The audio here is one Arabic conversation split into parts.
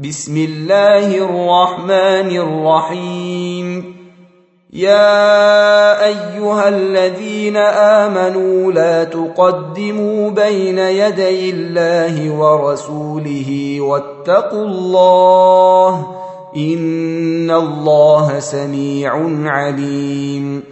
بسم الله الرحمن الرحيم. يا أيها الذين آمنوا لا تقدموا بين يدي الله ورسوله واتقوا الله إن الله سميع عليم.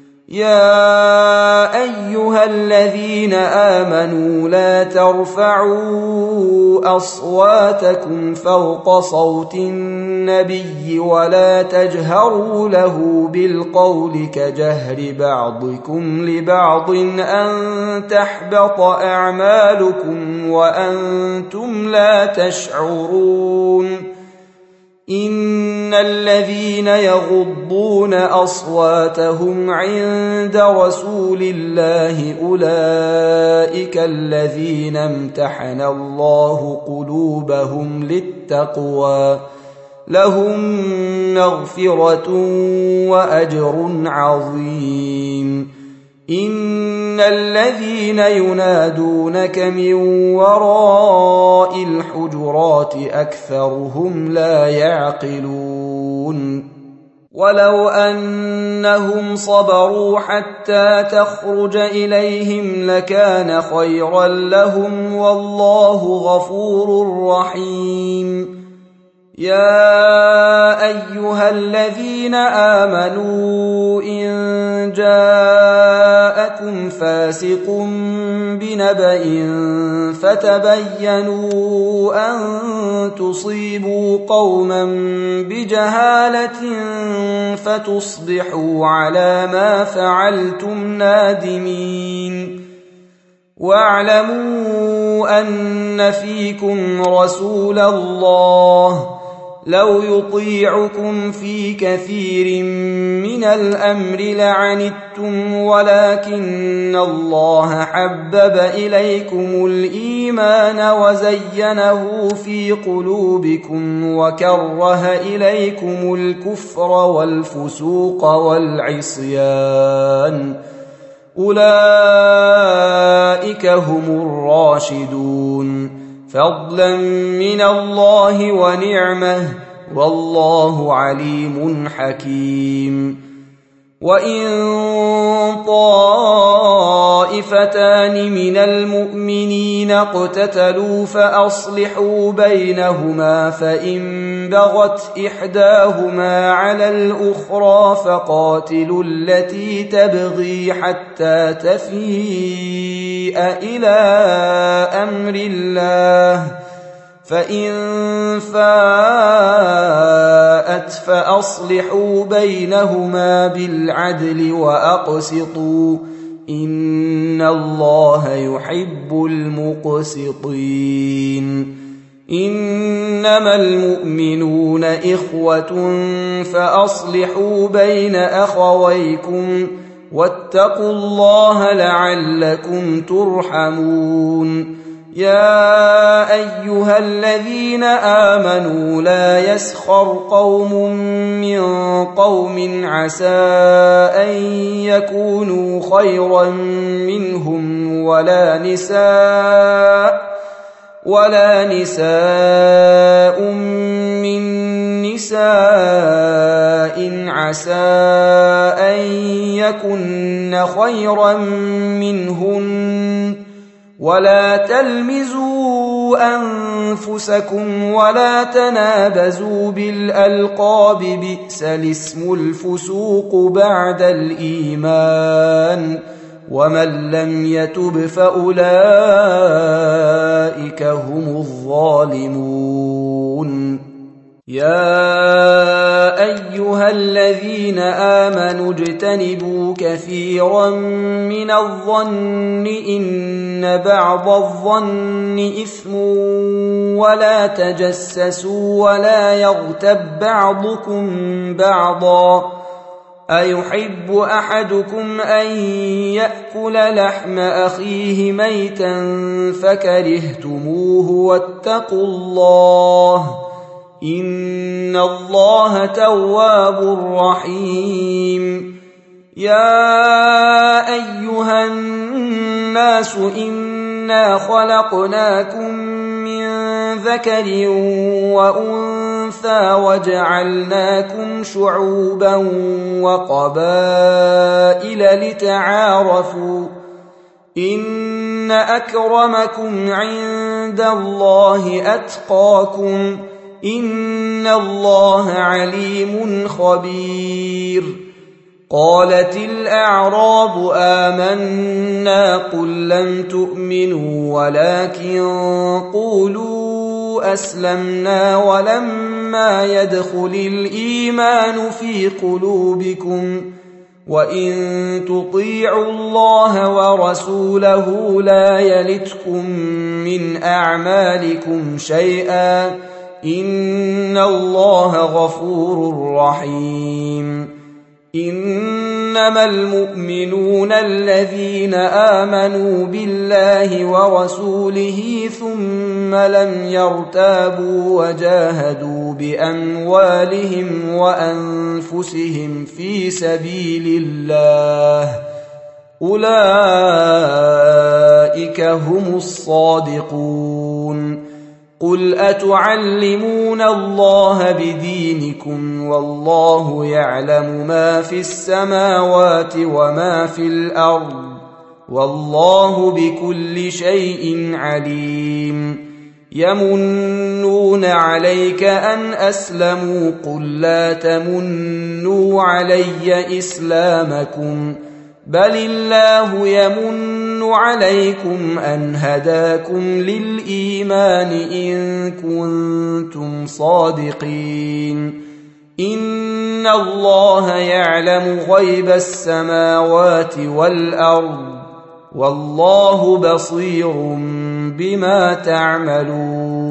يا أيها الذين آمنوا لا ترفعوا أصواتكم فوق صوت النبي ولا تجهروا له بالقول كجهر بعضكم لبعض أن تحبط أعمالكم وأنتم لا تشعرون. إن الذين يغضون أصواتهم عند رسول الله أولئك الذين امتحن الله قلوبهم للتقوى لهم مغفرة وأجر عظيم. إن الذين ينادونك من وراء الحجرات أكثرهم لا يعقلون. ولو أنهم صبروا حتى تخرج إليهم لكان خيرا لهم والله غفور رحيم. يا أيها الذين آمنوا إن جاءكم فاسق بنبأ فتبينوا أن تصيبوا قوما بجهالة فتصبحوا على ما فعلتم نادمين. واعلموا أن فيكم رسول الله لو يطيعكم في كثير من الأمر لعنتم ولكن الله حبب إليكم الإيمان وزينه في قلوبكم وكره إليكم الكفر والفسوق والعصيان أولئك هم الراشدون فضلا من الله ونعمه والله عليم حكيم. وإن طائفتان من المؤمنين اقتتلوا فأصلحوا بينهما فإن بغت إحداهما على الأخرى فقاتلوا التي تبغي حتى تفيء إلى أمر الله فإن فاءت فأصلحوا بينهما بالعدل وأقسطوا إن الله يحب المقسطين. إنما المؤمنون إخوة فأصلحوا بين أخويكم واتقوا الله لعلكم ترحمون. يا أيها الذين آمنوا لا يسخر قوم من قوم عسى أن يكونوا خيرا منهم ولا نساء من نساء عسى أن يكن خيرا منهن ولا تلمزوا أنفسكم ولا تنابزوا بالألقاب بئس الاسم الفسوق بعد الإيمان ومن لم يتب فأولئك هم الظالمون. يا أيها الذين آمنوا اجتنبوا كثيرا من الظن إن بعض الظن إثم ولا تجسسوا ولا يغتب بعضكم بعضا أيحب أحدكم أن يأكل لحم أخيه ميتا فكرهتموه واتقوا الله إن الله تواب رحيم. يا أيها الناس إنا خلقناكم من ذكر وأنثى وجعلناكم شعوبا وقبائل لتعارفوا إن أكرمكم عند الله أتقاكم إن الله عليم خبير. قالت الأعراب آمنا قل لم تؤمنوا ولكن قولوا أسلمنا ولما يدخل الإيمان في قلوبكم وإن تطيعوا الله ورسوله لا يلتكم من أعمالكم شيئا إن الله غفور رحيم. إنما المؤمنون الذين آمنوا بالله ورسوله ثم لم يرتابوا وجاهدوا بأموالهم وأنفسهم في سبيل الله أولئك هم الصادقون. قل أتعلمون الله بدينكم والله يعلم ما في السماوات وما في الأرض والله بكل شيء عليم. يمنون عليك أن أسلموا قل لا تمنوا علي إسلامكم بل الله يمن عليكم أن هداكم للإيمان إن كنتم صادقين. إن الله يعلم غيب السماوات والأرض والله بصير بما تعملون.